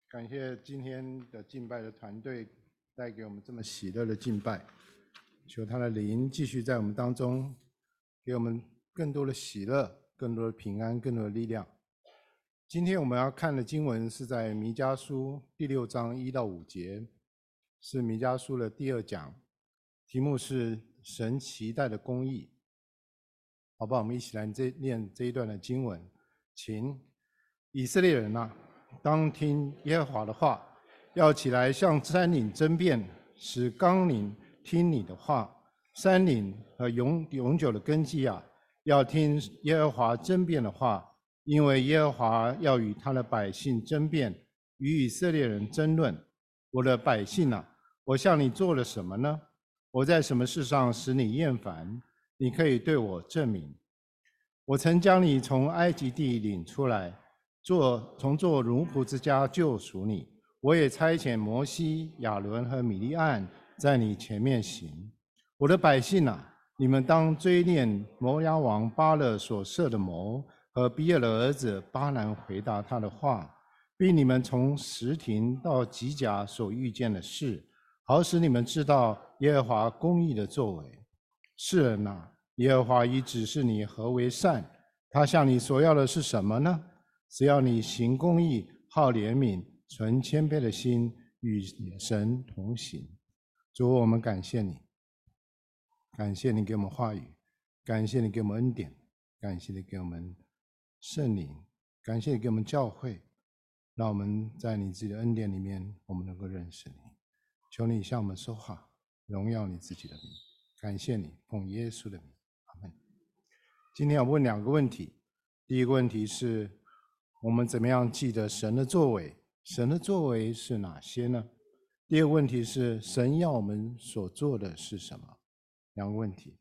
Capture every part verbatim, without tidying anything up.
感谢今天的敬拜的团队带给我们这么喜乐的敬拜，求他的灵继续在我们当中，给我们更多的喜乐、更多的平安、更多的力量。今天我们要看的经文是在弥迦书第六章一到五节，是弥迦书的第二讲，题目是神期待的公义。好不好？我们一起来念这一段的经文，请以色列人啊，当听耶和华的话，要起来向山岭争辩，使冈岭听你的话。山岭和永永久的根基啊，要听耶和华争辩的话，因为耶和华要与他的百姓争辩，与以色列人争论。我的百姓啊，我向你做了什么呢？我在什么事上使你厌烦？你可以对我证明。我曾将你从埃及地领出来，做从做奴仆之家救赎你。我也差遣摩西、亚伦和米利暗在你前面行。我的百姓啊，你们当追念摩押王巴勒所设的谋，和比尔的儿子巴兰回答他的话，并你们从什亭到吉甲所遇见的事，好使你们知道耶和华公义的作为。世人啊，耶和华已指示你何为善，他向你所要的是什么呢？只要你行公义，好怜悯，存谦卑的心，与神同行。主，我们感谢你，感谢你给我们话语，感谢你给我们恩典，感谢你给我们圣灵，感谢你给我们教会，让我们在你自己的恩典里面，我们能够认识你。求你向我们说话，荣耀你自己的名。感谢你，奉耶稣的名，阿们。今天要问两个问题，第一个问题是，我们怎么样记得神的作为？神的作为是哪些呢？第二个问题是，神要我们所做的是什么？两个问题。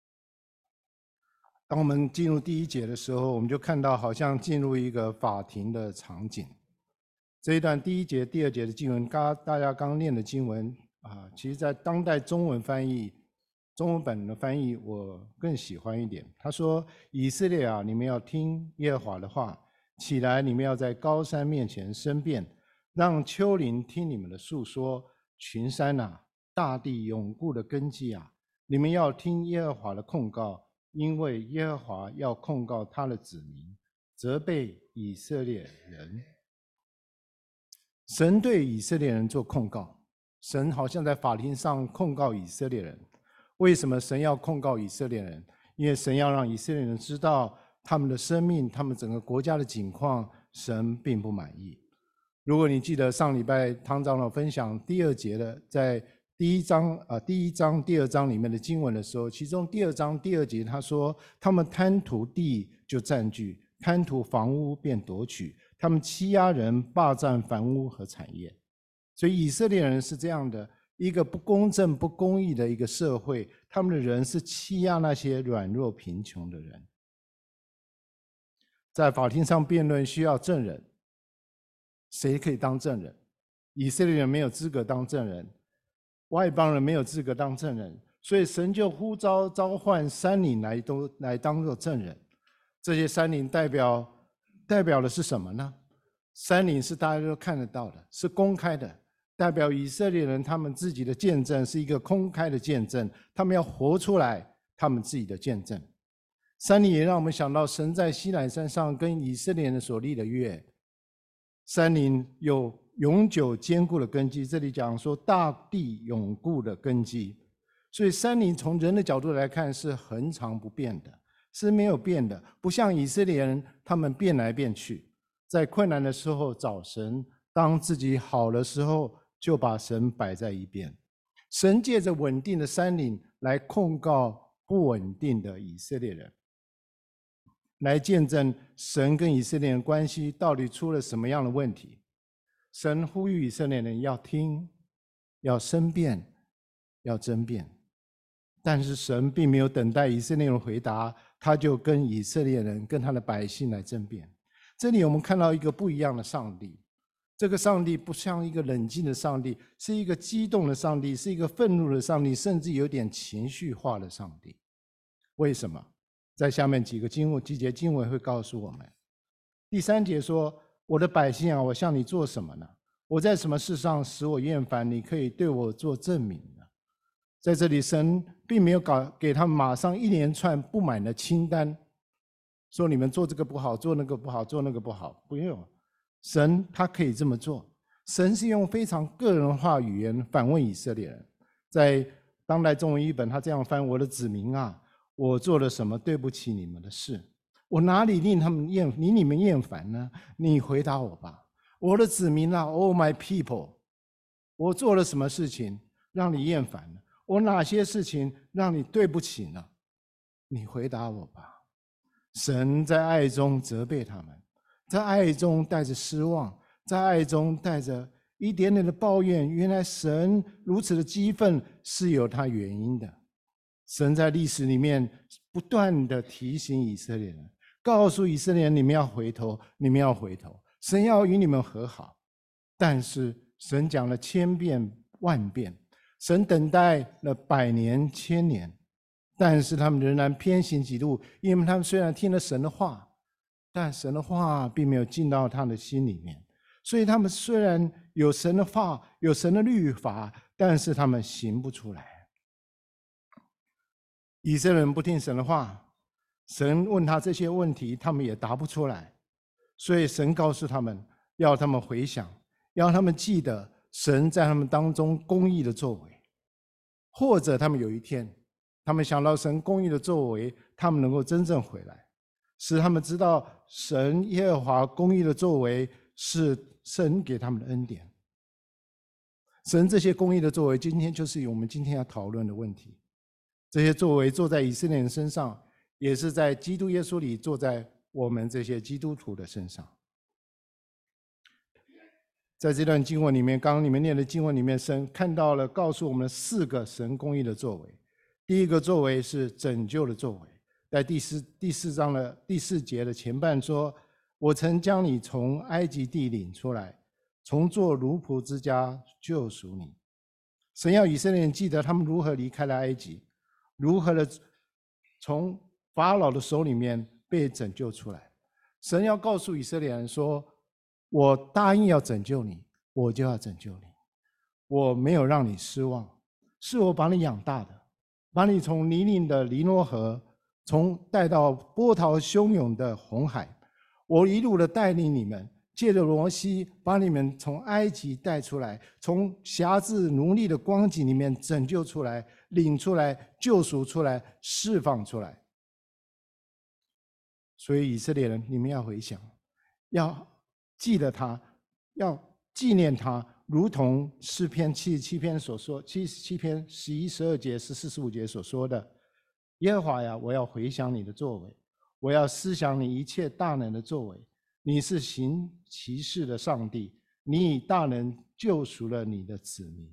当我们进入第一节的时候，我们就看到好像进入一个法庭的场景。这一段第一节、第二节的经文，刚大家刚念的经文啊，其实在当代中文翻译。中文本的翻译我更喜欢一点。他说：“以色列啊，你们要听耶和华的话，起来，你们要在高山面前申辩，让丘陵听你们的诉说。群山啊，大地永固的根基啊，你们要听耶和华的控告，因为耶和华要控告他的子民，责备以色列人。”神对以色列人做控告，神好像在法庭上控告以色列人。为什么神要控告以色列人？因为神要让以色列人知道他们的生命，他们整个国家的景况，神并不满意。如果你记得上礼拜汤长老分享第二节的，在第一章啊、呃、第一章第二章里面的经文的时候，其中第二章第二节他说，他们贪图地就占据，贪图房屋便夺取，他们欺压人，霸占房屋和产业。所以以色列人是这样的一个不公正、不公义的一个社会，他们的人是欺压那些软弱贫穷的人。在法庭上辩论需要证人，谁可以当证人？以色列人没有资格当证人，外邦人没有资格当证人，所以神就呼召召唤山岭来都来当做证人。这些山岭代表代表的是什么呢？山岭是大家都看得到的，是公开的。代表以色列人他们自己的见证是一个公开的见证，他们要活出来他们自己的见证。山岭也让我们想到神在西乃山上跟以色列人所立的约。山岭有永久坚固的根基，这里讲说大地永固的根基，所以山岭从人的角度来看是恒常不变的，是没有变的，不像以色列人他们变来变去，在困难的时候找神，当自己好的时候就把神摆在一边。神借着稳定的山岭来控告不稳定的以色列人，来见证神跟以色列人关系到底出了什么样的问题。神呼吁以色列人要听，要申辩，要争辩。但是神并没有等待以色列人回答，他就跟以色列人跟他的百姓来争辩。这里我们看到一个不一样的上帝，这个上帝不像一个冷静的上帝，是一个激动的上帝，是一个愤怒的上帝，甚至有点情绪化的上帝。为什么？在下面几个经文几节经文会告诉我们。第三节说：“我的百姓啊，我向你做什么呢？ 我在什么事上使我厌烦，你可以对我做证明呢？在这里，神并没有搞给他们马上一连串不满的清单，说你们做这个不好，做那个不好，做那个不好。不用，神他可以这么做。神是用非常个人化语言反问以色列人。在当代中文译本，他这样翻：我的子民啊，我做了什么对不起你们的事？我哪里令他们厌令你们厌烦呢？你回答我吧。我的子民啊 ，Oh my people， 我做了什么事情让你厌烦呢？我哪些事情让你对不起呢？你回答我吧。神在爱中责备他们，在爱中带着失望，在爱中带着一点点的抱怨。原来神如此的激愤是有他原因的。神在历史里面不断的提醒以色列人，告诉以色列人：你们要回头，你们要回头。神要与你们和好，但是神讲了千遍万遍，神等待了百年千年，但是他们仍然偏行己路，因为他们虽然听了神的话，但神的话并没有进到他们的心里面，所以他们虽然有神的话，有神的律法，但是他们行不出来。以色列人不听神的话，神问他这些问题，他们也答不出来，所以神告诉他们，要他们回想，要他们记得神在他们当中公义的作为，或者他们有一天，他们想到神公义的作为，他们能够真正回来，使他们知道神耶和华公义的作为是神给他们的恩典。神这些公义的作为，今天就是我们今天要讨论的问题。这些作为做在以色列人身上，也是在基督耶稣里做在我们这些基督徒的身上。在这段经文里面，刚刚你们念的经文里面，神看到了告诉我们四个神公义的作为。第一个作为是拯救的作为，在第四第四章的第四节的前半说：我曾将你从埃及地领出来，从做奴仆之家救赎你。神要以色列人记得他们如何离开了埃及，如何的从法老的手里面被拯救出来。神要告诉以色列人说：我答应要拯救你，我就要拯救你，我没有让你失望，是我把你养大的，把你从泥泞的尼罗河，从带到波涛汹涌的红海，我一路的带领你们，借着摩西把你们从埃及带出来，从辖制奴隶的光景里面拯救出来，领出来，救赎出来，释放出来。所以以色列人，你们要回想，要记得他，要纪念他，如同诗篇七十七篇所说，七十七篇十一、十二节、十四、十五节所说的：耶和华呀，我要回想你的作为，我要思想你一切大能的作为。你是行奇事的上帝，你以大能救赎了你的子民。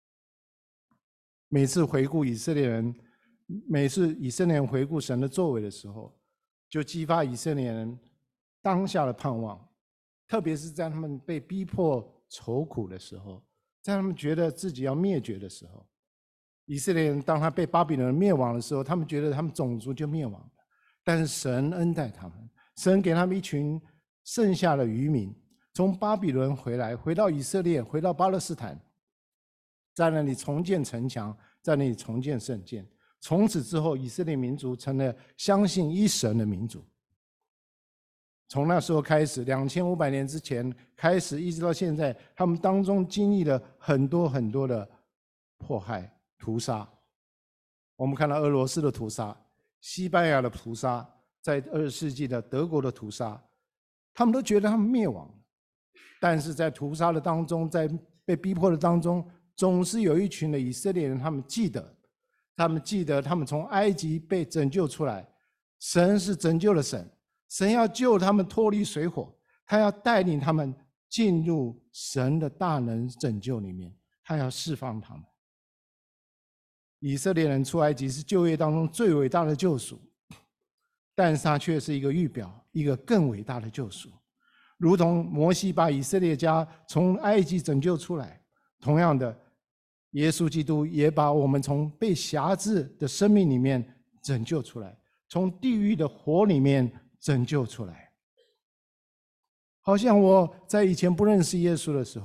每次回顾以色列人，每次以色列人回顾神的作为的时候，就激发以色列人当下的盼望，特别是在他们被逼迫愁苦的时候，在他们觉得自己要灭绝的时候。以色列人当他被巴比伦灭亡的时候，他们觉得他们种族就灭亡了，但是神恩待他们，神给他们一群剩下的渔民，从巴比伦回来，回到以色列，回到巴勒斯坦，在那里重建城墙，在那里重建圣殿。从此之后，以色列民族成了相信一神的民族。从那时候开始，两千五百年之前开始，一直到现在，他们当中经历了很多很多的迫害、屠杀。我们看到俄罗斯的屠杀，西班牙的屠杀，在二十世纪的德国的屠杀，他们都觉得他们灭亡了。但是在屠杀的当中，在被逼迫的当中，总是有一群的以色列人，他们记得，他们记得他们从埃及被拯救出来，神是拯救了神，神要救他们脱离水火，他要带领他们进入神的大能拯救里面，他要释放他们。以色列人出埃及是旧约当中最伟大的救赎，但是它却是一个预表，一个更伟大的救赎。如同摩西把以色列家从埃及拯救出来，同样的，耶稣基督也把我们从被辖制的生命里面拯救出来，从地狱的火里面拯救出来。好像我在以前不认识耶稣的时候，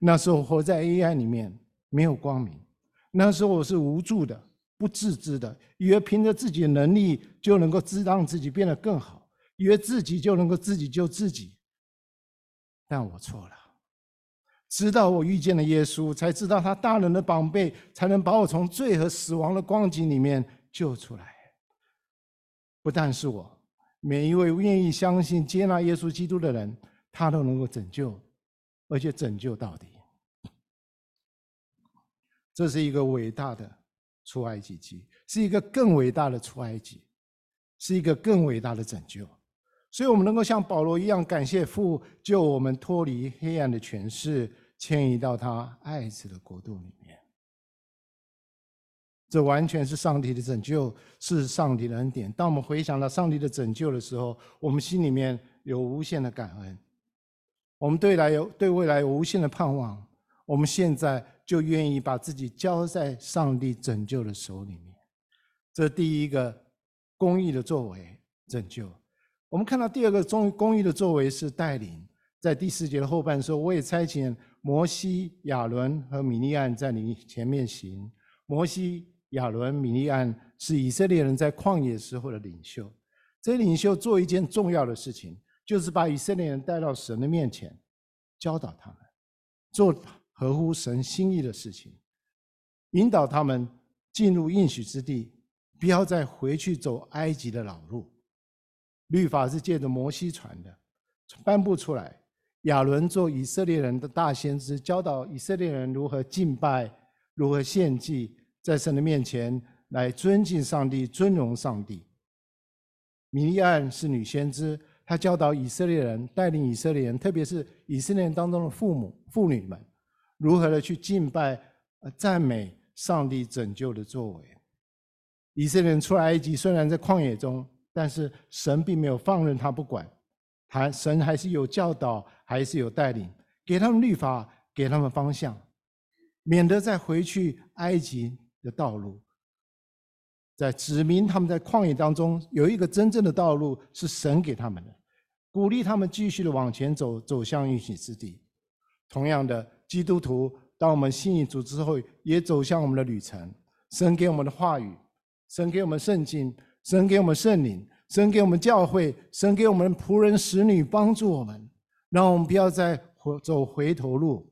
那时候活在黑暗里面，没有光明。那时候我是无助的，不自知的，以为凭着自己的能力就能够让自己变得更好，以为自己就能够自己救自己。但我错了。直到我遇见了耶稣，才知道他大能的宝贝才能把我从罪和死亡的光景里面救出来。不但是我，每一位愿意相信接纳耶稣基督的人，他都能够拯救，而且拯救到底。这是一个伟大的出埃及记，是一个更伟大的出埃及，是一个更伟大的拯救。所以我们能够像保罗一样，感谢父救我们脱离黑暗的权势，迁移到他爱子的国度里面。这完全是上帝的拯救，是上帝的恩典。当我们回想到上帝的拯救的时候，我们心里面有无限的感恩，我们对来有对未来有无限的盼望。我们现在就愿意把自己交在上帝拯救的手里面。这第一个公义的作为，拯救。我们看到第二个公义的作为是带领。在第四节的后半说，我也差遣摩西、亚伦和米利暗在你前面行。摩西、亚伦、米利暗是以色列人在旷野时候的领袖。这些领袖做一件重要的事情，就是把以色列人带到神的面前，教导他们做合乎神心意的事情，引导他们进入应许之地，不要再回去走埃及的老路。律法是借着摩西传的，颁布出来。亚伦做以色列人的大先知，教导以色列人如何敬拜，如何献祭，在神的面前来尊敬上帝，尊荣上帝。米利暗是女先知，她教导以色列人，带领以色列人，特别是以色列人当中的父母妇女们，如何的去敬拜、赞美上帝拯救的作为。以色列人出埃及，虽然在旷野中，但是神并没有放任他不管，他神还是有教导，还是有带领，给他们律法，给他们方向，免得再回去埃及的道路。在指明他们在旷野当中有一个真正的道路是神给他们的，鼓励他们继续的往前走，走向应许之地。同样的，基督徒当我们信主之后，也走向我们的旅程。神给我们的话语，神给我们圣经，神给我们圣灵，神给我们教会，神给我们仆人使女帮助我们，让我们不要再走回头路。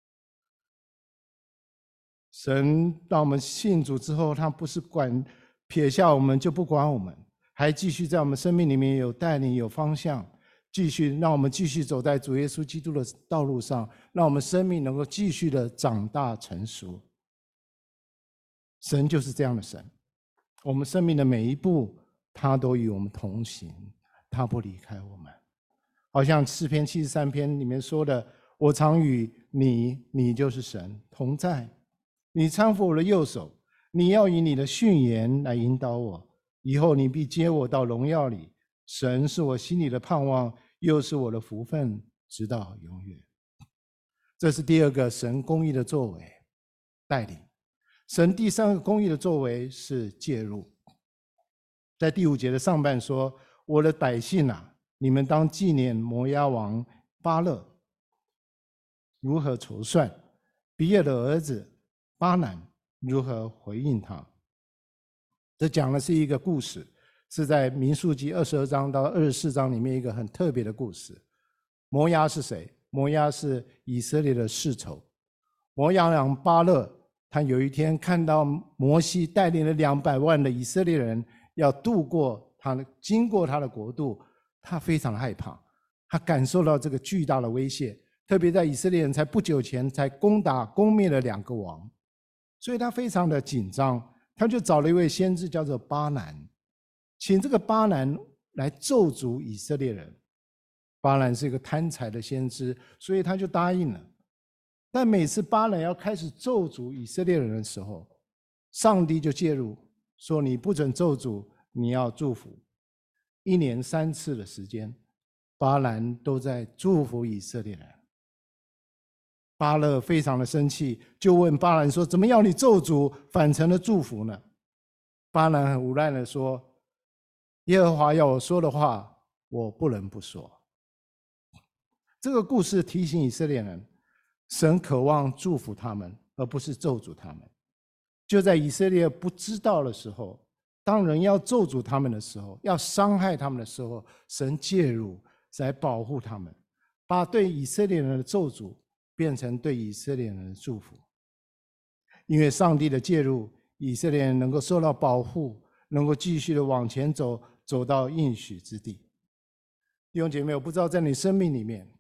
神当我们信主之后，他不是管撇下我们就不管我们，还继续在我们生命里面有带领，有方向，继续让我们继续走在主耶稣基督的道路上，让我们生命能够继续的长大成熟。神就是这样的神，我们生命的每一步他都与我们同行，他不离开我们。好像诗篇七十三篇里面说的，我常与你，你就是神同在，你搀扶我的右手，你要以你的训言来引导我，以后你必接我到荣耀里。神是我心里的盼望，又是我的福分，直到永远。这是第二个神公义的作为，带领。神第三个公义的作为是介入。在第五节的上半说，我的百姓啊，你们当纪念摩押王巴勒如何筹算，比尔的儿子巴南如何回应他。这讲的是一个故事，是在民数记二十二章到二十四章里面一个很特别的故事。摩押是谁？摩押是以色列的世仇。摩押王巴勒，他有一天看到摩西带领了两百万的以色列人要渡过他的，经过他的国度，他非常害怕，他感受到这个巨大的威胁，特别在以色列人才不久前才攻打攻灭了两个王，所以他非常的紧张，他就找了一位先知叫做巴南，请这个巴南来咒诅以色列人。巴南是一个贪财的先知，所以他就答应了。但每次巴南要开始咒诅以色列人的时候，上帝就介入，说你不准咒诅，你要祝福。一年三次的时间，巴兰都在祝福以色列人。巴勒非常的生气，就问巴兰说，怎么要你咒诅反成了祝福呢？巴兰很无奈的说，耶和华要我说的话，我不能不说。这个故事提醒以色列人， 神渴望祝福他们，而不是咒诅他们。就在以色列不知道的时候，当人要咒诅他们的时候，要伤害他们的时候，神介入来保护他们，把对以色列人的咒诅变成对以色列人的祝福。因为上帝的介入，以色列人能够受到保护，能够继续的往前走，走到应许之地。弟兄姐妹，我不知道在你生命里面，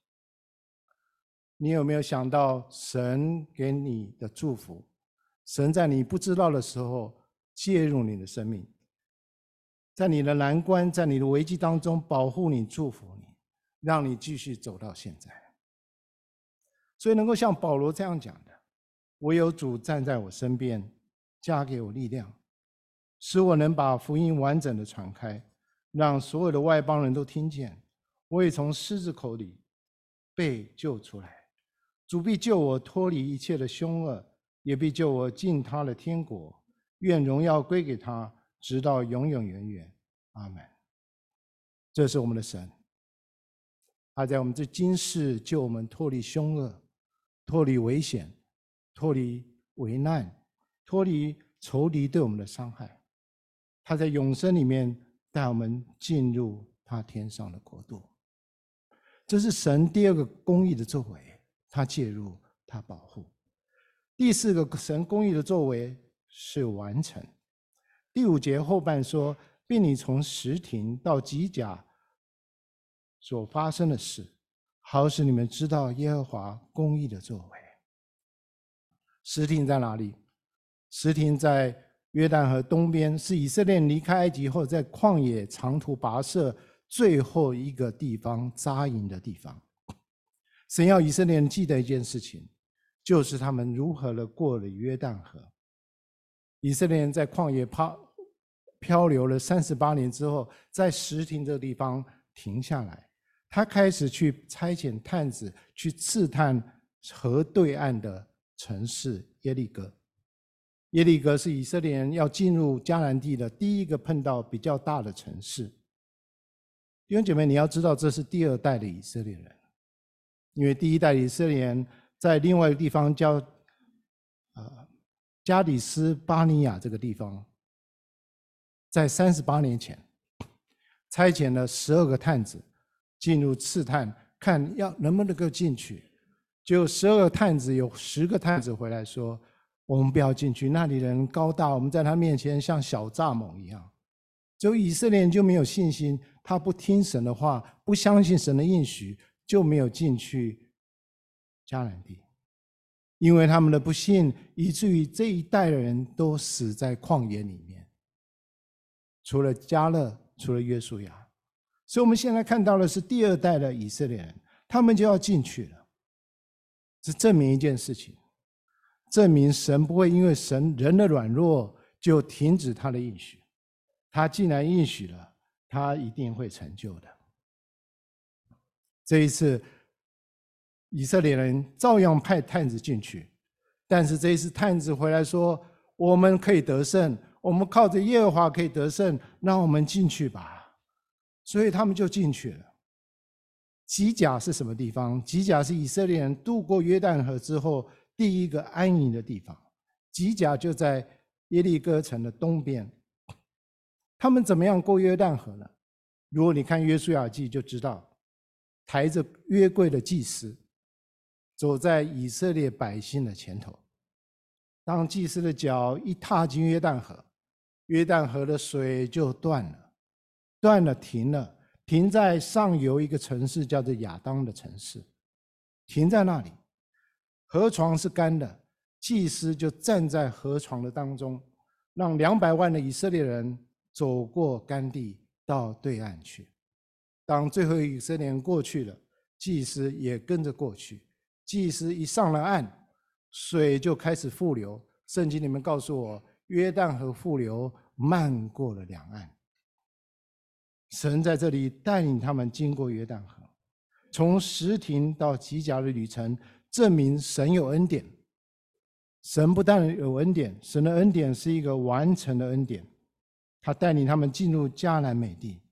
你有没有想到神给你的祝福？神在你不知道的时候介入你的生命，在你的难关，在你的危机当中保护你、祝福你，让你继续走到现在。所以能够像保罗这样讲的，唯有主站在我身边，加给我力量，使我能把福音完整的传开，让所有的外邦人都听见，我也从狮子口里被救出来。主必救我脱离一切的凶恶，也必救我进他的天国。愿荣耀归给他，直到永永远远。阿们。这是我们的神，他在我们这今世救我们脱离凶恶，脱离危险，脱离危难，脱离仇敌对我们的伤害。他在永生里面带我们进入他天上的国度。这是神第二个公义的作为，他介入，他保护。第四个神公义的作为是完成。第五节后半说，并你从石亭到吉甲所发生的事，好使你们知道耶和华公义的作为。石亭在哪里？石亭在约旦河东边，是以色列人离开埃及后在旷野长途跋涉最后一个地方扎营的地方。神要以色列人记得一件事情，就是他们如何的过了约旦河。以色列人在旷野漂流了三十八年之后，在石亭这个地方停下来，他开始去差遣探子去刺探河对岸的城市耶利哥。耶利哥是以色列人要进入迦南地的第一个碰到比较大的城市。弟兄姐妹，你要知道这是第二代的以色列人，因为第一代的以色列人在另外一个地方叫呃加底斯巴尼亚这个地方，在三十八年前差遣了十二个探子进入刺探，看要能不能够进去。结果十二个探子有十个探子回来说，我们不要进去，那里人高大，我们在他面前像小蚱蜢一样。只有以色列人就没有信心，他不听神的话，不相信神的应许，就没有进去迦南地。因为他们的不信，以至于这一代的人都死在旷野里面，除了迦勒，除了约书亚。所以我们现在看到的是第二代的以色列人，他们就要进去了。这证明一件事情，证明神不会因为神人的软弱就停止他的应许。他既然应许了，他一定会成就的。这一次以色列人照样派探子进去，但是这一次探子回来说，我们可以得胜，我们靠着耶和华可以得胜，让我们进去吧。所以他们就进去了。吉甲是什么地方？吉甲是以色列人渡过约旦河之后第一个安营的地方。吉甲就在耶利哥城的东边。他们怎么样过约旦河呢？如果你看约书亚记就知道，抬着约柜的祭司走在以色列百姓的前头。当祭司的脚一踏进约旦河，约旦河的水就断了，断了停了，停在上游一个城市叫做亚当的城市，停在那里。河床是干的，祭司就站在河床的当中，让两百万的以色列人走过干地到对岸去。当最后以色列人过去了，祭司也跟着过去。祭司一上了岸，水就开始复流。圣经里面告诉我，约旦河复流漫过了两岸。神在这里带领他们经过约旦河，从石亭到吉甲的旅程，证明神有恩典。神不但有恩典，神的恩典是一个完成的恩典。他带领他们进入迦南美地。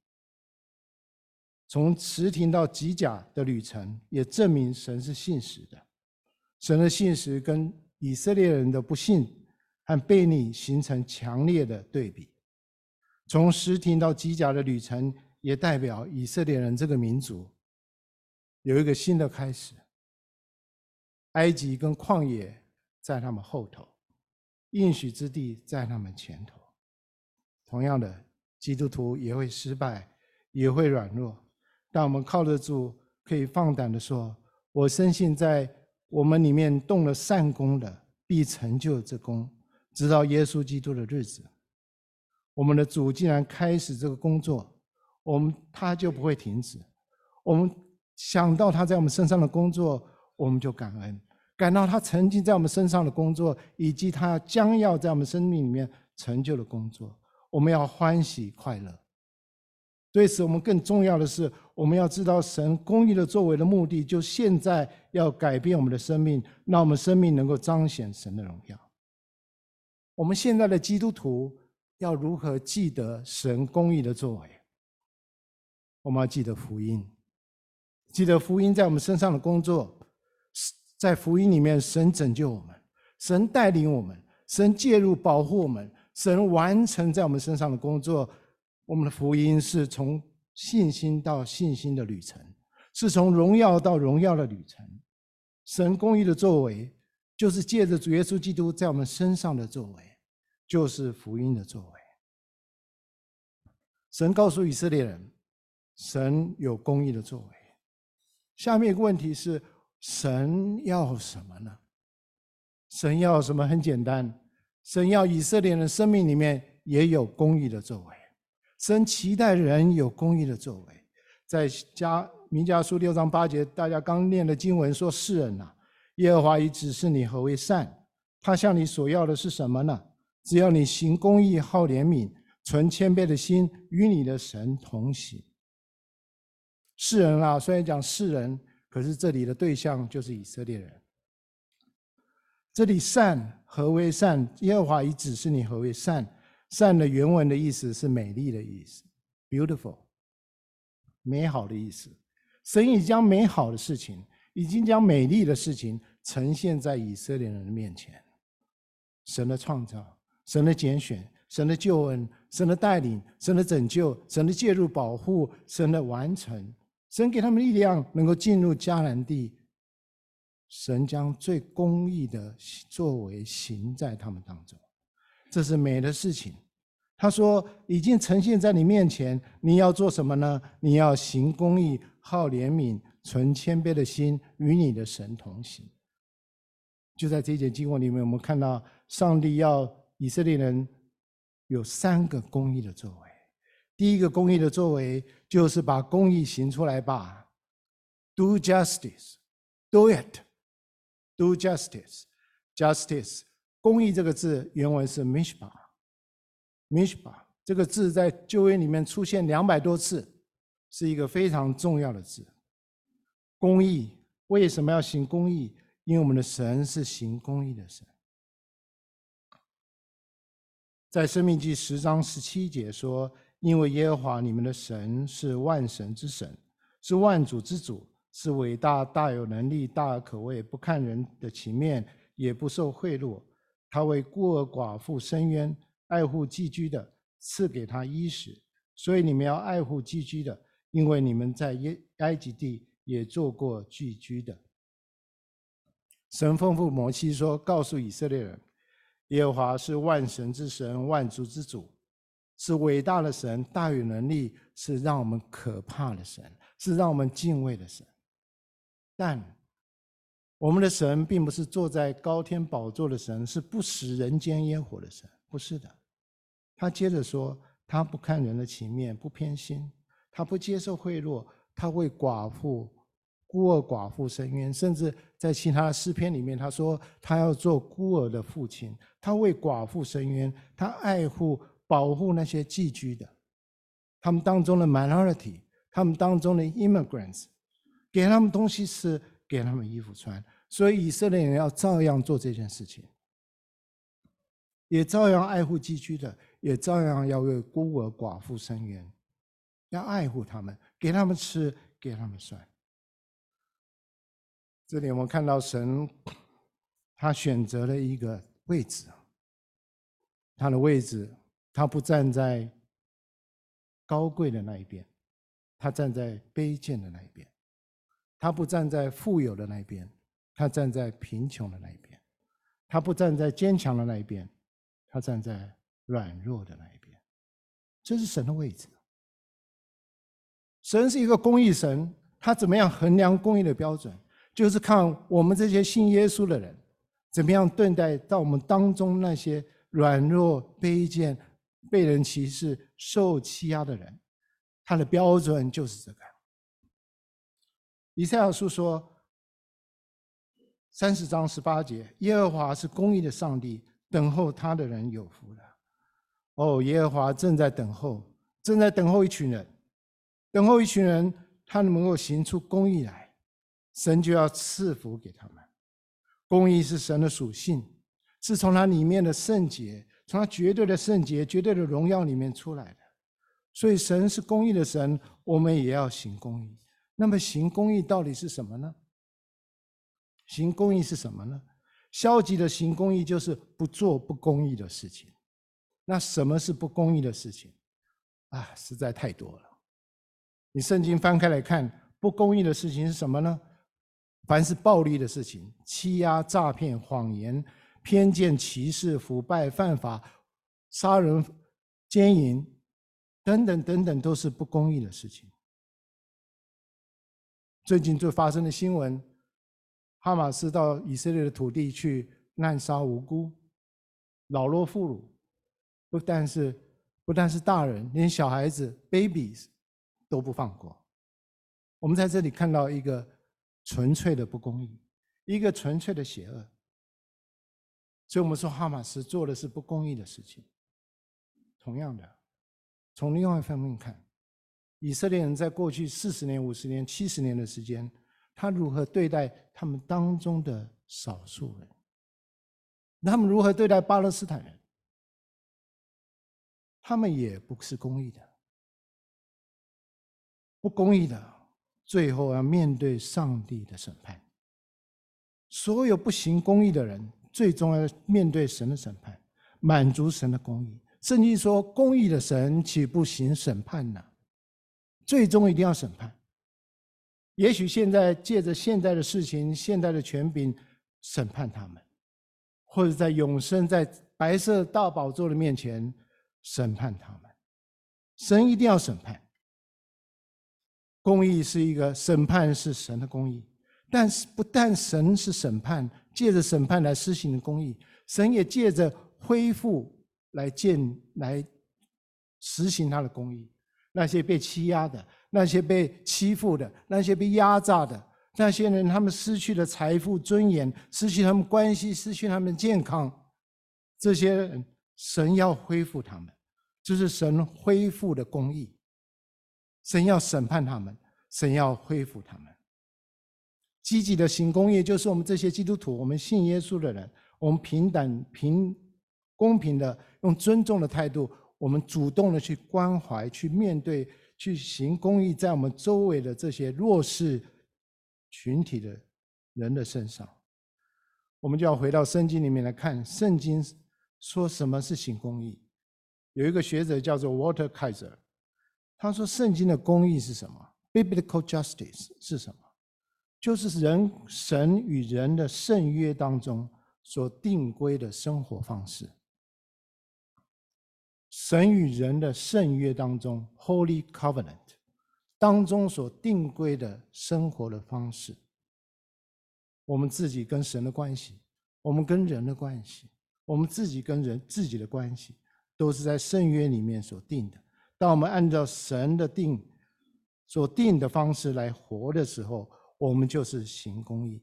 从石亭到吉甲的旅程，也证明神是信实的。 神的信实跟以色列人的不信和悖逆形成强烈的对比。从实停到基甲的旅程，也代表以色列人这个民族有一个新的开始。埃及跟旷野在他们后头，应许之地在他们前头。同样的，基督徒也会失败，也会软弱，但我们靠得住，可以放胆地说，我深信在我们里面动了善功的，必成就这功，直到耶稣基督的日子。我们的主既然开始这个工作，我们他就不会停止。我们想到他在我们身上的工作，我们就感恩，感到他曾经在我们身上的工作，以及他将要在我们生命里面成就的工作，我们要欢喜快乐。对此，我们更重要的是，我们要知道神公义的作为的目的，就现在要改变我们的生命，让我们生命能够彰显神的荣耀。我们现在的基督徒要如何记得神公义的作为？我们要记得福音，记得福音在我们身上的工作。在福音里面，神拯救我们，神带领我们，神介入保护我们，神完成在我们身上的工作。我们的福音是从信心到信心的旅程，是从荣耀到荣耀的旅程。神公义的作为，就是借着主耶稣基督在我们身上的作为，就是福音的作为。神告诉以色列人，神有公义的作为。下面一个问题是，神要什么呢？神要什么？很简单，神要以色列人生命里面也有公义的作为。神期待人有公义的作为。在加弥迦书六章八节，大家刚念的经文说：世人啊，耶和华已指示你何为善，他向你所要的是什么呢？只要你行公义，好怜悯，存谦卑的心，与你的神同行。世人啊，虽然讲世人，可是这里的对象就是以色列人。这里善，何为善？耶和华已指示你何为善。善的原文的意思是美丽的意思 ，beautiful， 美好的意思。神已将美好的事情，已经将美丽的事情呈现在以色列人的面前。神的创造，神的拣选，神的救恩，神的带领，神的拯救，神的介入保护，神的完成，神给他们力量能够进入迦南地。神将最公义的作为行在他们当中，这是美的事情。他说已经呈现在你面前，你要做什么呢？你要行公义，好怜悯，存谦卑的心，与你的神同行。就在这一节经文里面，我们看到上帝要以色列人有三个公义的作为。第一个公义的作为就是把公义行出来吧， do justice， do it， do justice， justice， 公义这个字原文是 mishpah， mishpah 这个字在旧约里面出现两百多次，是一个非常重要的字。公义，为什么要行公义？因为我们的神是行公义的神。在申命记十章十七节说，因为耶和华你们的神是万神之神，是万主之主，是伟大大有能力，大而可畏，不看人的情面，也不受贿赂。他为孤儿寡妇伸冤，爱护寄居的，赐给他衣食。所以你们要爱护寄居的，因为你们在埃及地也做过寄居的。神吩咐摩西说，告诉以色列人，耶和华是万神之神，万族之主，是伟大的神，大有能力，是让我们可怕的神，是让我们敬畏的神。但我们的神并不是坐在高天宝座的神，是不食人间烟火的神，不是的。他接着说，他不看人的情面，不偏心，他不接受贿赂，他为寡妇孤儿寡妇伸冤，甚至在其他的诗篇里面，他说他要做孤儿的父亲，他为寡妇伸冤，他爱护保护那些寄居的，他们当中的 minority， 他们当中的 immigrants， 给他们东西吃，给他们衣服穿。所以以色列人要照样做这件事情，也照样爱护寄居的，也照样要为孤儿寡妇伸冤，要爱护他们，给他们吃，给他们穿。这里我们看到神他选择了一个位置，他的位置，他不站在高贵的那一边，他站在卑贱的那一边；他不站在富有的那一边，他站在贫穷的那一边；他不站在坚强的那一边，他站在软弱的那一边。这是神的位置。神是一个公义神，他怎么样衡量公义的标准？就是看我们这些信耶稣的人怎么样对待到我们当中那些软弱、卑贱、被人歧视、受欺压的人，他的标准就是这个。以赛亚书说三十章十八节，耶和华是公义的上帝，等候他的人有福了。哦，耶和华正在等候，正在等候一群人，等候一群人，他能够行出公义来，神就要赐福给他们。公义是神的属性，是从他里面的圣洁，从他绝对的圣洁、绝对的荣耀里面出来的。所以神是公义的神，我们也要行公义。那么行公义到底是什么呢？行公义是什么呢？消极的行公义就是不做不公义的事情。那什么是不公义的事情啊？实在太多了。你圣经翻开来看，不公义的事情是什么呢？凡是暴力的事情，欺压、诈骗、谎言、偏见、歧视、腐败、犯法、杀人、奸淫等等等等，都是不公义的事情。最近就发生的新闻，哈马斯到以色列的土地去滥杀无辜、老弱妇孺，不但是不但是大人，连小孩子 babies 都不放过。我们在这里看到一个纯粹的不公义，一个纯粹的邪恶。所以我们说哈马斯做的是不公义的事情。同样的，从另外一方面看，以色列人在过去四十年、五十年、七十年的时间，他如何对待他们当中的少数人？他们如何对待巴勒斯坦人？他们也不是公义的，不公义的，最后要面对上帝的审判。所有不行公义的人，最终要面对神的审判，满足神的公义。圣经说，公义的神岂不行审判呢？最终一定要审判。也许现在借着现在的事情、现在的权柄审判他们，或者在永生在白色大宝座的面前审判他们。神一定要审判。公义是一个审判，是神的公义。但是不但神是审判，借着审判来施行的公义，神也借着恢复来建来实行他的公义。那些被欺压的，那些被欺负的，那些被压榨的，那些人他们失去了财富、尊严，失去他们关系，失去他们健康，这些人神要恢复他们，这是神恢复的公义。神要审判他们，神要恢复他们。积极的行公义，就是我们这些基督徒，我们信耶稣的人，我们平等、平公平的，用尊重的态度，我们主动的去关怀、去面对、去行公义，在我们周围的这些弱势群体的人的身上。我们就要回到圣经里面来看，圣经说什么是行公义。有一个学者叫做 Walter Kaiser， 他说圣经的公义是什么？ Biblical justice 是什么？就是人神与人的圣约当中所定规的生活方式。神与人的圣约当中 Holy Covenant 当中所定规的生活的方式，我们自己跟神的关系，我们跟人的关系，我们自己跟人自己的关系，都是在圣约里面所定的。当我们按照神的定所定的方式来活的时候，我们就是行公义。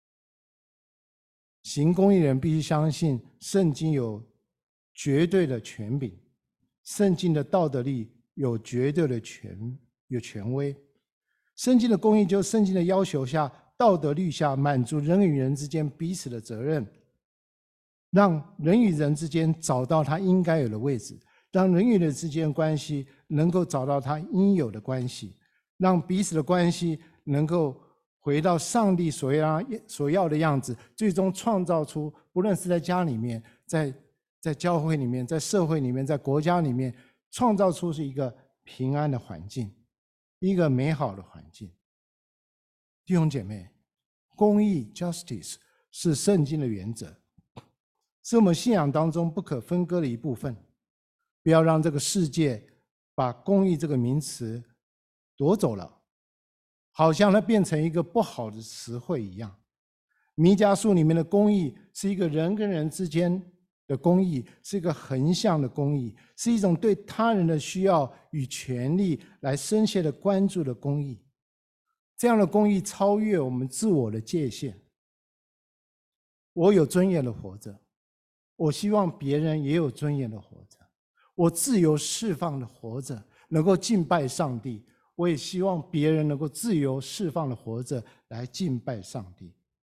行公义的人必须相信圣经有绝对的权柄，圣经的道德力有绝对的权有权威。圣经的公义就是圣经的要求下，道德律下满足人与人之间彼此的责任，让人与人之间找到他应该有的位置，让人与人之间的关系能够找到他应有的关系，让彼此的关系能够回到上帝所要所要的样子，最终创造出，不论是在家里面，在在教会里面，在社会里面，在国家里面，创造出是一个平安的环境，一个美好的环境。弟兄姐妹，公义 （justice） 是圣经的原则，是我们信仰当中不可分割的一部分。不要让这个世界把公义这个名词夺走了，好像它变成一个不好的词汇一样。弥迦书里面的公义是一个人跟人之间的公义，是一个横向的公义，是一种对他人的需要与权利来深切的关注的公义。这样的公义超越我们自我的界限。我有尊严的活着，我希望别人也有尊严的活着，我自由释放的活着，能够敬拜上帝。我也希望别人能够自由释放的活着，来敬拜上帝。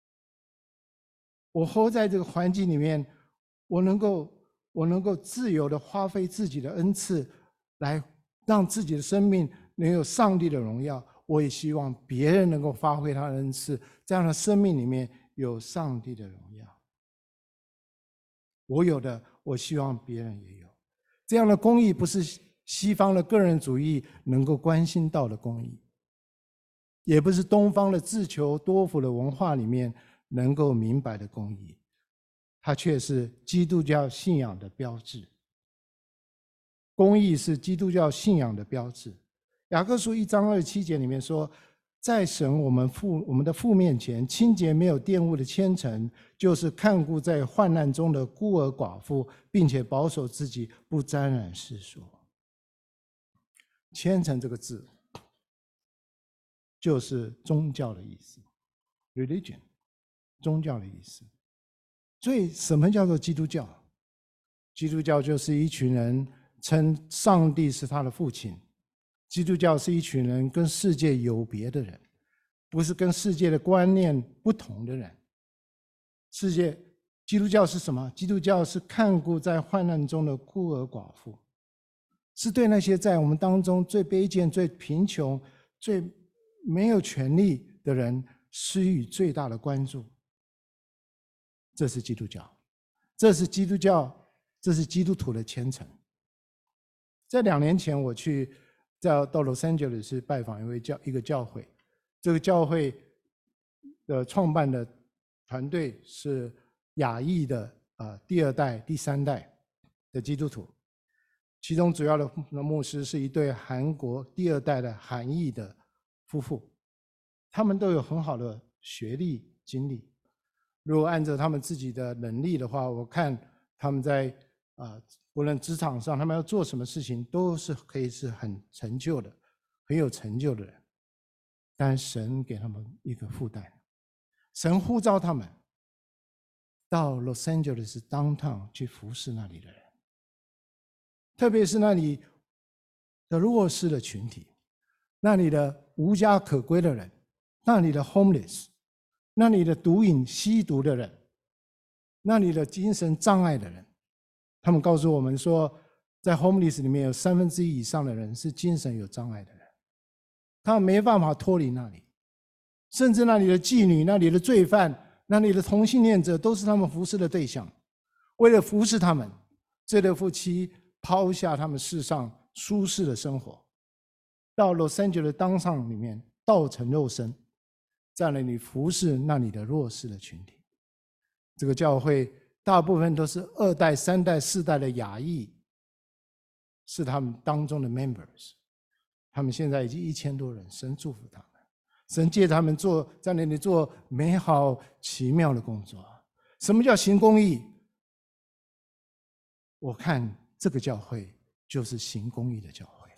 我活在这个环境里面，我能够我能够自由的花费自己的恩赐，来让自己的生命能有上帝的荣耀。我也希望别人能够发挥他的恩赐，这样的生命里面有上帝的荣耀。我有的，我希望别人也有。这样的公义不是西方的个人主义能够关心到的公义，也不是东方的自求多福的文化里面能够明白的公义，它却是基督教信仰的标志。公义是基督教信仰的标志。雅各书一章二十七节里面说，在神我们父我们的父面前，清洁没有玷污的虔诚，就是看顾在患难中的孤儿寡妇，并且保守自己不沾染世俗。虔诚这个字就是宗教的意思 ，religion， 宗教的意思。所以什么叫做基督教？基督教就是一群人称上帝是他的父亲。基督教是一群人跟世界有别的人，不是跟世界的观念不同的人。世界基督教是什么？基督教是看顾在患难中的孤儿寡妇，是对那些在我们当中最卑贱、最贫穷、最没有权利的人施予最大的关注。这是基督教，这是基督教，这是基督徒的虔诚。在两年前，我去在到洛杉矶里是拜访一位教一个教会，这个教会的创办的团队是亚裔的呃第二代、第三代的基督徒，其中主要的牧师是一对韩国第二代的韩裔的夫妇，他们都有很好的学历经历。如果按照他们自己的能力的话，我看他们在啊。呃无论职场上他们要做什么事情，都是可以是很成就的，很有成就的人。但神给他们一个负担，神呼召他们到 Los Angeles downtown 去服侍那里的人，特别是那里的弱势的群体，那里的无家可归的人，那里的 homeless， 那里的毒瘾吸毒的人，那里的精神障碍的人。他们告诉我们说，在 homeless 里面有三分之一以上的人是精神有障碍的人，他们没办法脱离那里，甚至那里的妓女、那里的罪犯、那里的同性恋者都是他们服侍的对象。为了服侍他们，这对夫妻抛下他们世上舒适的生活，到洛杉矶的当上里面道成肉身，在那里服侍那里的弱势的群体。这个教会大部分都是二代、三代、四代的亚裔，是他们当中的 members。他们现在已经一千多人，神祝福他们，神借他们做在那里做美好奇妙的工作。什么叫行公义？我看这个教会就是行公义的教会。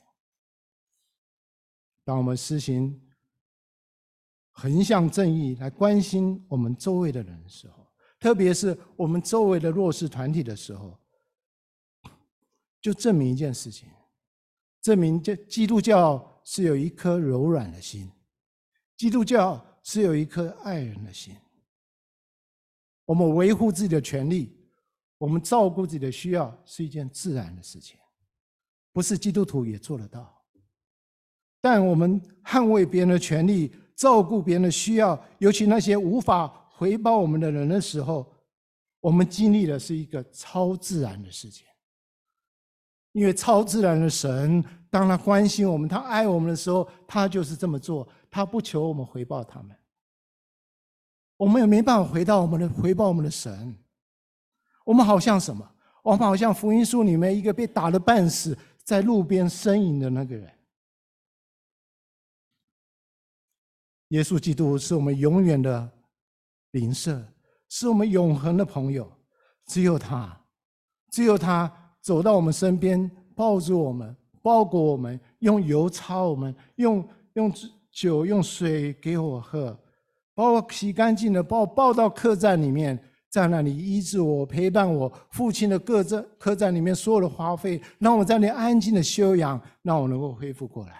当我们施行横向正义来关心我们周围的人的时候，特别是我们周围的弱势团体的时候，就证明一件事情，证明这基督教是有一颗柔软的心，基督教是有一颗爱人的心。我们维护自己的权利，我们照顾自己的需要是一件自然的事情，不是基督徒也做得到。但我们捍卫别人的权利， 照顾别人的需要，尤其那些无法回报我们的人的时候，我们经历的是一个超自然的事情。因为超自然的神，当他关心我们，他爱我们的时候，他就是这么做，他不求我们回报他们。我们也没办法回到我们的回报我们的神。我们好像什么？我们好像福音书里面一个被打得半死，在路边呻吟的那个人。耶稣基督是我们永远的邻舍，是我们永恒的朋友。只有他，只有他走到我们身边，抱住我们，包裹我们，用油擦我们，用用酒用水给我喝，把我洗干净了，把我抱到客栈里面，在那里医治我，陪伴我。父亲的客栈客栈里面所有的花费，让我在那里安静的休养，让我能够恢复过来。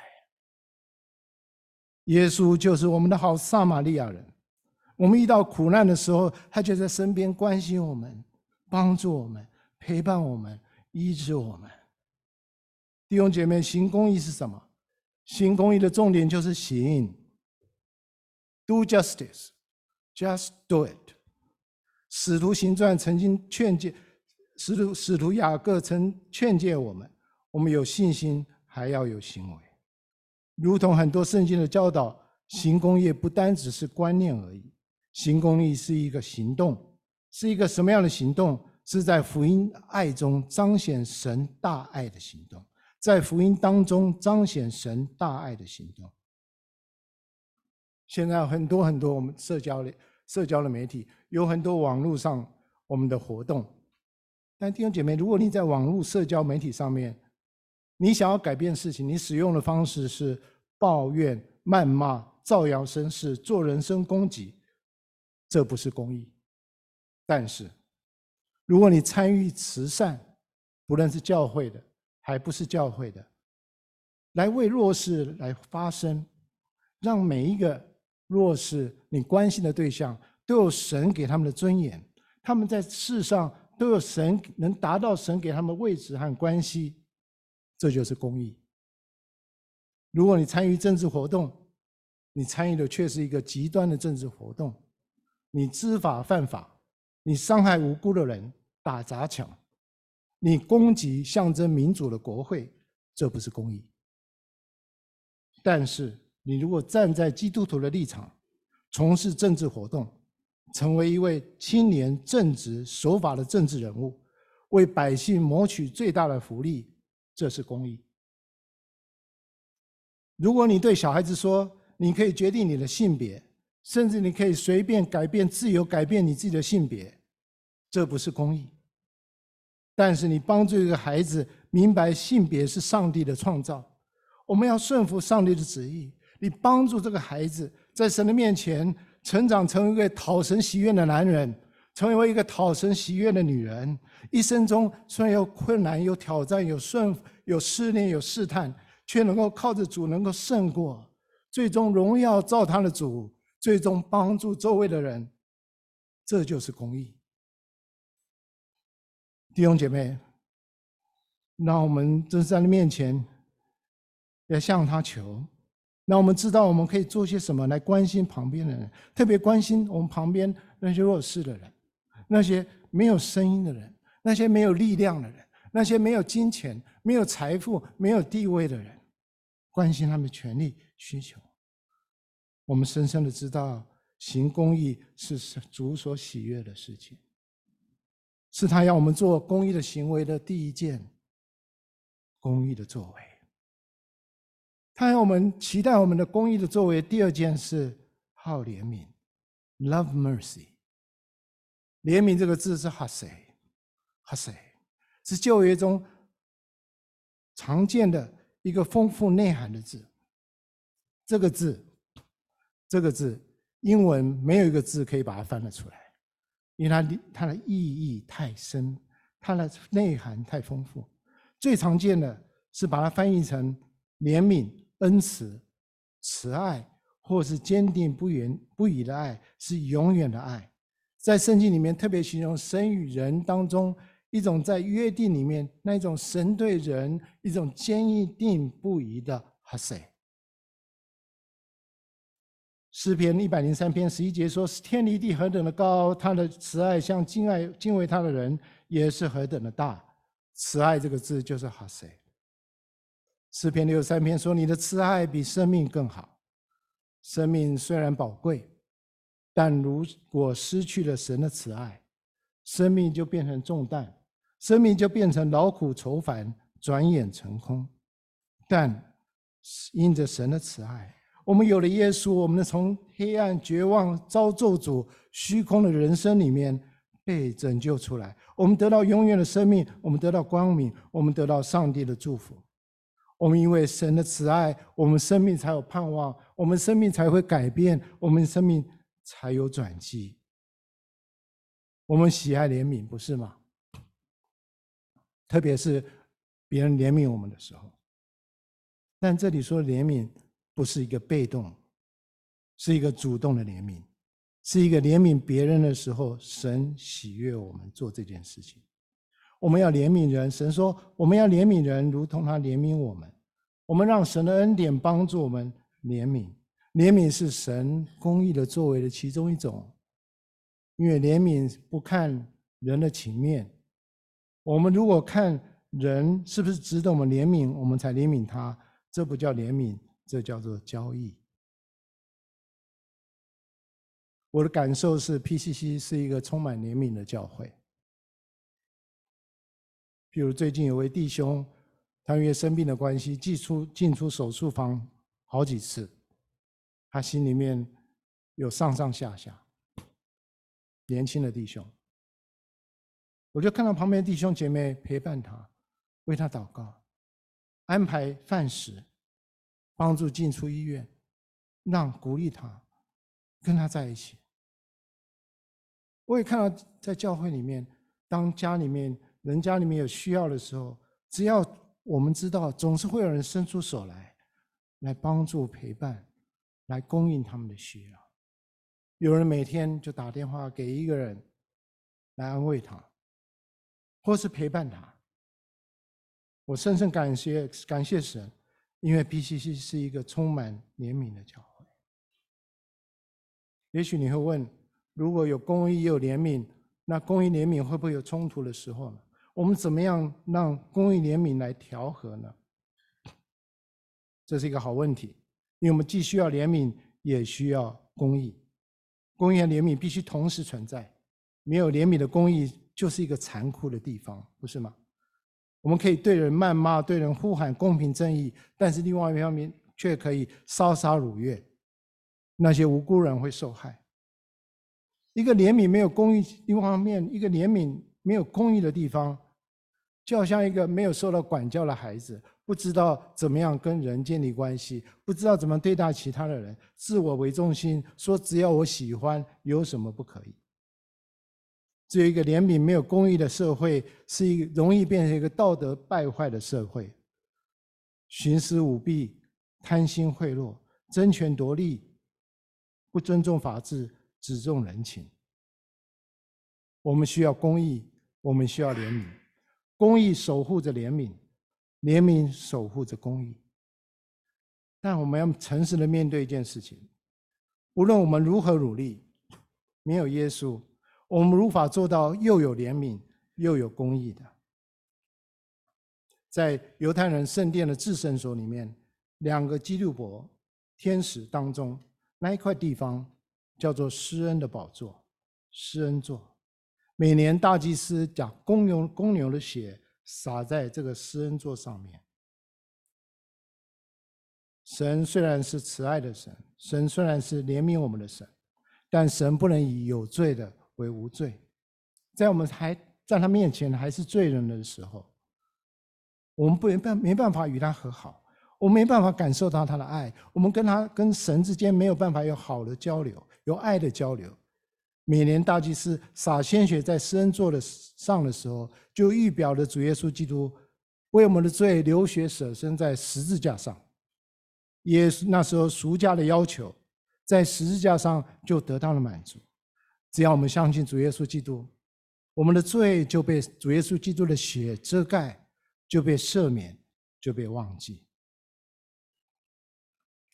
耶稣就是我们的好撒玛利亚人，我们遇到苦难的时候，他就在身边关心我们，帮助我们，陪伴我们，医治我们。弟兄姐妹，行公义是什么？行公义的重点就是行 ，do justice, just do it。使徒行传曾经劝诫使徒使徒雅各曾劝诫我们，我们有信心还要有行为。如同很多圣经的教导，行公义不单只是观念而已，行公义是一个行动，是一个什么样的行动？是在福音爱中彰显神大爱的行动，在福音当中彰显神大爱的行动。现在很多很多我们社交的社交的媒体，有很多网络上我们的活动，但弟兄姐妹，如果你在网络社交媒体上面，你想要改变事情，你使用的方式是抱怨、谩骂、造谣生事、做人身攻击，这不是公义。但是如果你参与慈善，不论是教会的还不是教会的，来为弱势来发声，让每一个弱势你关心的对象都有神给他们的尊严，他们在世上都有神能达到神给他们的位置和关系，这就是公义。如果你参与政治活动，你参与的却是一个极端的政治活动，你知法犯法，你伤害无辜的人，打砸抢，你攻击象征民主的国会，这不是公义。但是你如果站在基督徒的立场，从事政治活动，成为一位青年正直守法的政治人物，为百姓谋取最大的福利，这是公义。如果你对小孩子说你可以决定你的性别，甚至你可以随便改变自由改变你自己的性别，这不是公义。但是你帮助一个孩子明白性别是上帝的创造，我们要顺服上帝的旨意，你帮助这个孩子在神的面前成长成为一个讨神喜悦的男人，成为一个讨神喜悦的女人。一生中虽然有困难有挑战有顺有试炼有试探，却能够靠着主能够胜过，最终荣耀照他的主，最终帮助周围的人，这就是公义。弟兄姐妹，让我们真是在他面前要向他求，让我们知道我们可以做些什么来关心旁边的人，特别关心我们旁边那些弱势的人，那些没有声音的人，那些没有力量的人，那些没有金钱没有财富没有地位的人，关心他们的权利需求。我们深深的知道行公义是主所喜悦的事情，是他要我们做公义的行为的第一件公义的作为。他要我们期待我们的公义的作为第二件是好怜悯 Love mercy。 怜悯这个字是 hased hased， 是旧约中常见的一个丰富内涵的字。这个字这个字英文没有一个字可以把它翻得出来，因为 它, 它的意义太深，它的内涵太丰富。最常见的是把它翻译成怜悯、恩慈、慈爱，或是坚定不言不移的爱，是永远的爱。在圣经里面特别形容神与人当中一种在约定里面那一种神对人一种坚定不移的 hased。 诗篇一百零三篇十一节说：天离地何等的高，他的慈爱向敬爱敬畏他的人也是何等的大。慈爱这个字就是哈塞。诗篇六十三篇说：你的慈爱比生命更好。生命虽然宝贵，但如果失去了神的慈爱，生命就变成重担，生命就变成劳苦愁烦，转眼成空。但因着神的慈爱，我们有了耶稣，我们从黑暗绝望遭咒诅虚空的人生里面被拯救出来，我们得到永远的生命，我们得到光明，我们得到上帝的祝福。我们因为神的慈爱，我们生命才有盼望，我们生命才会改变，我们生命才有转机。我们喜爱怜悯，不是吗？特别是别人怜悯我们的时候。但这里说怜悯不是一个被动，是一个主动的怜悯，是一个怜悯别人的时候，神喜悦我们做这件事情。我们要怜悯人，神说我们要怜悯人，如同他怜悯我们。我们让神的恩典帮助我们怜悯，怜悯是神公义的作为的其中一种。因为怜悯不看人的情面，我们如果看人是不是值得我们怜悯，我们才怜悯他，这不叫怜悯，这叫做交易。我的感受是 P C C 是一个充满怜悯的教会。譬如最近有位弟兄，他因为生病的关系进出进出手术房好几次，他心里面有上上下下。年轻的弟兄，我就看到旁边弟兄姐妹陪伴他，为他祷告，安排饭食，帮助进出医院，让鼓励他，跟他在一起。我也看到在教会里面，当家里面人家里面有需要的时候，只要我们知道，总是会有人伸出手来，来帮助陪伴，来供应他们的需要。有人每天就打电话给一个人来安慰他，或是陪伴他。我深深感谢感谢神，因为 P C C 是一个充满怜悯的教会。也许你会问，如果有公义也有怜悯，那公义怜悯会不会有冲突的时候呢？我们怎么样让公义怜悯来调和呢？这是一个好问题，因为我们既需要怜悯，也需要公义。公义和怜悯必须同时存在，没有怜悯的公义就是一个残酷的地方，不是吗？我们可以对人谩骂，对人呼喊公平正义，但是另外一方面却可以烧杀掳掠，那些无辜人会受害。一个怜悯没有公义，另外一方面一个怜悯没有公义的地方，就好像一个没有受到管教的孩子，不知道怎么样跟人建立关系，不知道怎么对待其他的人，自我为中心，说只要我喜欢，有什么不可以？只有一个怜悯没有公义的社会，是一个容易变成一个道德败坏的社会，徇私舞弊、贪心贿赂、争权夺利、不尊重法治、只重人情。我们需要公义，我们需要怜悯。公义守护着怜悯，怜悯守护着公义。但我们要诚实的面对一件事情，无论我们如何努力，没有耶稣，我们无法做到又有怜悯又有公义的。在犹太人圣殿的至圣所里面，两个基路伯天使当中，那一块地方叫做施恩的宝座，施恩座。每年大祭司将公牛公牛的血洒在这个施恩座上面。神虽然是慈爱的神，神虽然是怜悯我们的神，但神不能以有罪的为无罪。在我们还在他面前还是罪人的时候，我们不没办没办法与他和好，我们没办法感受到他的爱，我们跟他跟神之间没有办法有好的交流，有爱的交流。每年大祭司洒鲜血在施恩座的上的时候，就预表了主耶稣基督为我们的罪流血舍身在十字架上。耶稣那时候赎价的要求，在十字架上就得到了满足。只要我们相信主耶稣基督，我们的罪就被主耶稣基督的血遮盖，就被赦免，就被忘记。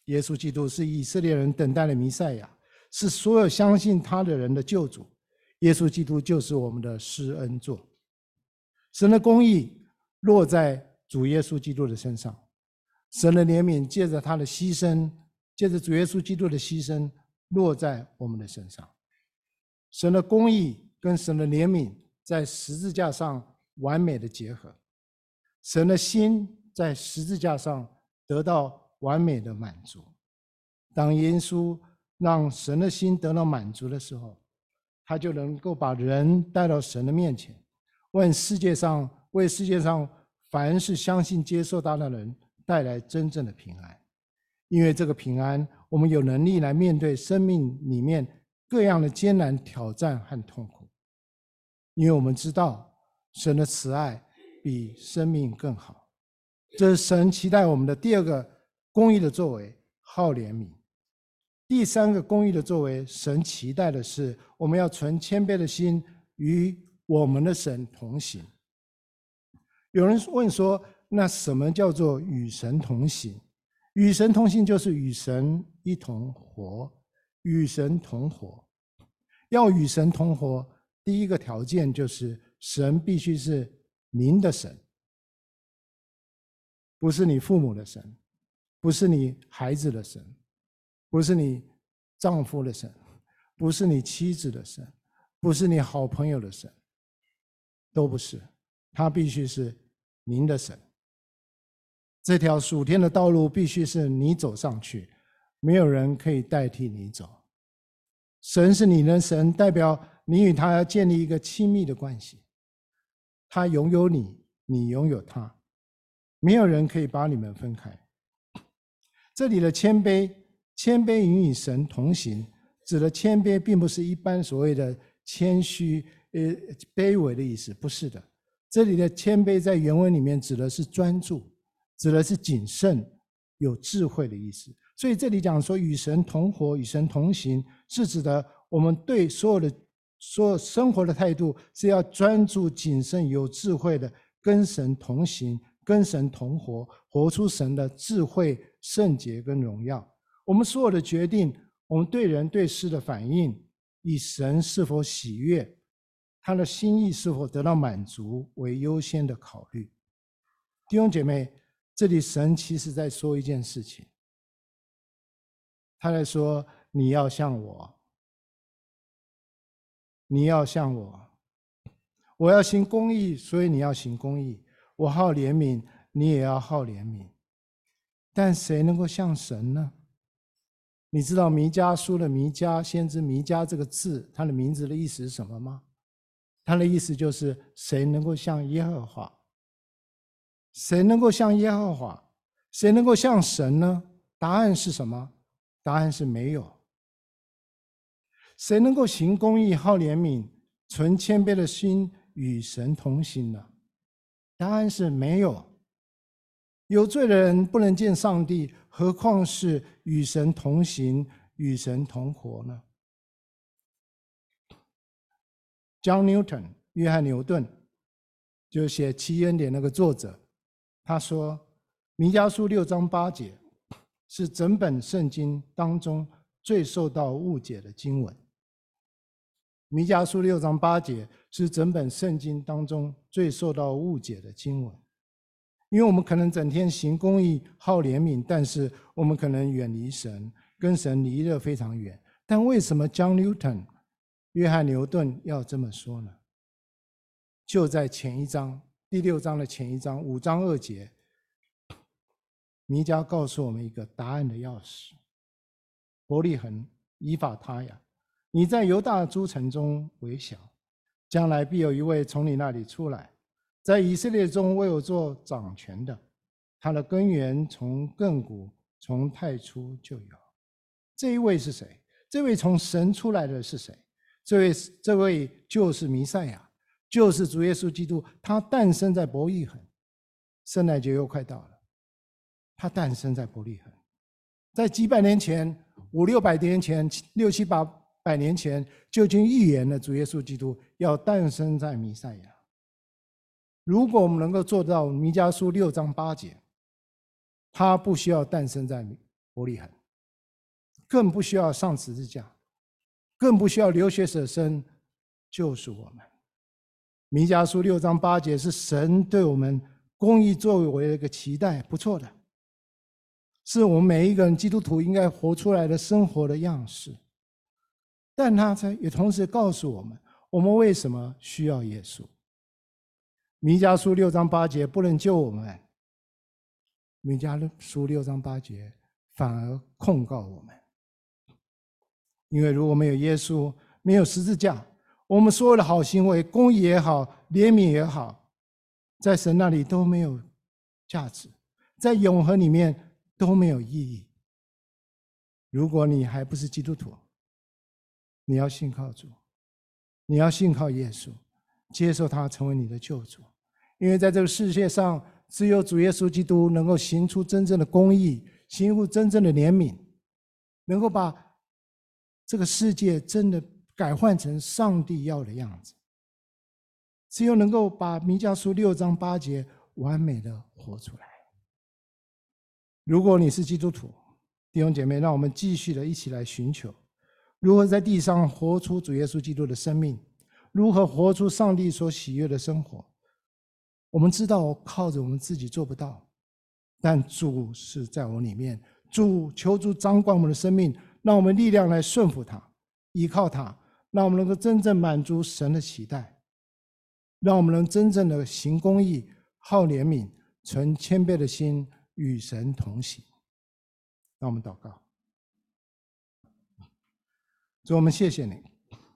耶稣基督是以色列人等待的弥赛亚，是所有相信他的人的救主。耶稣基督就是我们的施恩座。神的公义落在主耶稣基督的身上，神的怜悯借着他的牺牲，借着主耶稣基督的牺牲落在我们的身上。神的公义跟神的怜悯在十字架上完美的结合，神的心在十字架上得到完美的满足。当耶稣让神的心得到满足的时候，他就能够把人带到神的面前，为世界上为世界上凡是相信接受他的人带来真正的平安。因为这个平安，我们有能力来面对生命里面各样的艰难挑战和痛苦。因为我们知道神的慈爱比生命更好。这是神期待我们的第二个公义的作为，好怜悯。第三个公义的作为，神期待的是我们要存谦卑的心，与我们的神同行。有人问说，那什么叫做与神同行？与神同行就是与神一同活，与神同活。要与神同活，第一个条件就是神必须是您的神，不是你父母的神，不是你孩子的神，不是你丈夫的神，不是你妻子的神，不是你好朋友的神，都不是，他必须是您的神。这条属天的道路必须是你走上去，没有人可以代替你走。神是你的神，代表你与他要建立一个亲密的关系，他拥有你，你拥有他，没有人可以把你们分开。这里的谦卑，谦卑与神同行，指的谦卑并不是一般所谓的谦虚、呃卑微的意思，不是的。这里的谦卑在原文里面指的是专注，指的是谨慎、有智慧的意思。所以这里讲说与神同活、与神同行，是指的我们对所有的所有生活的态度是要专注、谨慎、有智慧的跟神同行，跟神同活，活出神的智慧、圣洁跟荣耀。我们所有的决定，我们对人对事的反应，以神是否喜悦，他的心意是否得到满足为优先的考虑。弟兄姐妹，这里神其实在说一件事情，他在说你要像我，你要像我，我要行公义，所以你要行公义，我好怜悯，你也要好怜悯。但谁能够像神呢？你知道弥迦书的弥迦，先知弥迦这个字，它的名字的意思是什么吗？它的意思就是谁能够像耶和华？谁能够像耶和华？谁能够像神呢？答案是什么？答案是没有。谁能够行公义、好怜悯、存谦卑的心与神同行呢？答案是没有。有罪的人不能见上帝，何况是与神同行、与神同活呢？ John Newton 约翰牛顿就写七恩典那个作者，他说弥迦书六章八节是整本圣经当中最受到误解的经文。弥迦书六章八节是整本圣经当中最受到误解的经文，因为我们可能整天行公义、好怜悯，但是我们可能远离神，跟神离得非常远。但为什么 John Newton 约翰牛顿要这么说呢？就在前一章第六章的前一章五章二节，弥迦告诉我们一个答案的钥匙：伯利恒以法他呀，你在犹大诸城中为小，将来必有一位从你那里出来，在以色列中为我做掌权的，他的根源从亘古从太初就有。这一位是谁？这位从神出来的是谁？这位这位就是弥赛亚，就是主耶稣基督。他诞生在伯利恒，圣诞节又快到了，他诞生在伯利恒，在几百年前，五六百年前，六七八百年前，就已经预言了主耶稣基督要诞生在弥赛亚。如果我们能够做到弥迦书六章八节，他不需要诞生在伯利恒， 更不需要上十字架，更不需要流血舍身救赎我们。弥迦书六章八节是神对我们公义作为的一个期待，不错的，是我们每一个人基督徒应该活出来的生活的样式。但他也同时告诉我们，我们为什么需要耶稣。弥迦书六章八节不能救我们，弥迦书六章八节反而控告我们。因为如果没有耶稣，没有十字架，我们所有的好行为，公义也好，怜悯也好，在神那里都没有价值，在永恒里面都没有意义。如果你还不是基督徒，你要信靠主，你要信靠耶稣，接受他成为你的救主。因为在这个世界上，只有主耶稣基督能够行出真正的公义，行出真正的怜悯，能够把这个世界真的改换成上帝要的样子。只有能够把弥迦书六章八节完美的活出来。如果你是基督徒，弟兄姐妹，让我们继续的一起来寻求如何在地上活出主耶稣基督的生命，如何活出上帝所喜悦的生活。我们知道靠着我们自己做不到，但主是在我里面，主求主掌管我们的生命，让我们力量来顺服他，依靠他，让我们能够真正满足神的期待，让我们能真正的行公义，好怜悯，存谦卑的心，与神同行。让我们祷告。主，我们谢谢你。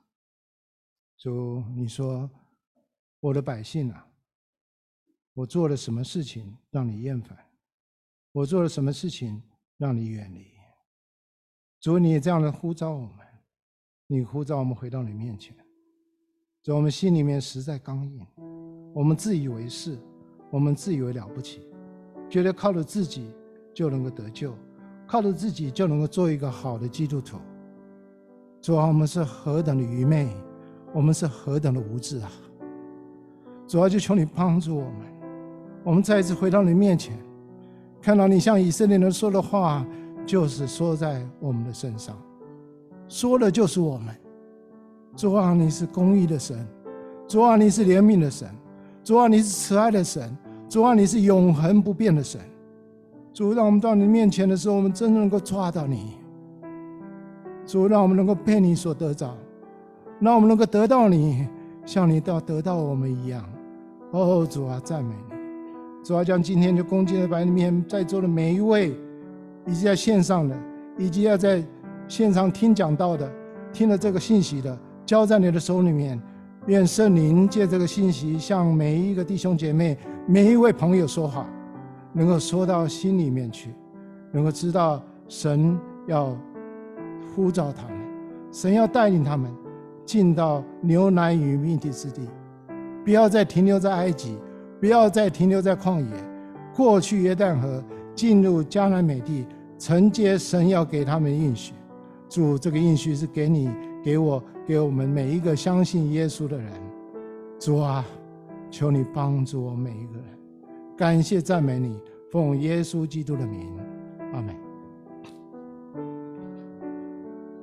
主，你说我的百姓啊，我做了什么事情让你厌烦？我做了什么事情让你远离？主，你也这样的呼召我们，你呼召我们回到你面前。主，我们心里面实在刚硬，我们自以为是，我们自以为了不起，觉得靠着自己就能够得救，靠着自己就能够做一个好的基督徒。主啊，我们是何等的愚昧，我们是何等的无知啊！主啊，就求你帮助我们，我们再一次回到你面前，看到你向以色列人说的话，就是说在我们的身上，说的就是我们。主啊，你是公义的神，主啊，你是怜悯的神，主啊，你是慈爱的神，主啊，你是永恒不变的神。主，让我们到你面前的时候，我们真正能够抓到你。主，让我们能够被你所得着，让我们能够得到你，像你到得到我们一样。哦，主啊，赞美你！主啊，将今天就恭敬的摆在你面前在座的每一位，以及在线上的，以及要在现场听讲道的，听了这个信息的，交在你的手里面。愿圣灵借这个信息向每一个弟兄姐妹、每一位朋友说话，能够说到心里面去，能够知道神要呼召他们，神要带领他们进到牛奶与蜜之地，不要再停留在埃及，不要再停留在旷野，过去约旦河，进入迦南美地，承接神要给他们的应许。主，这个应许是给你、给我、给我们每一个相信耶稣的人。主啊，求你帮助我每一个人。感谢赞美你，奉耶稣基督的名，阿们。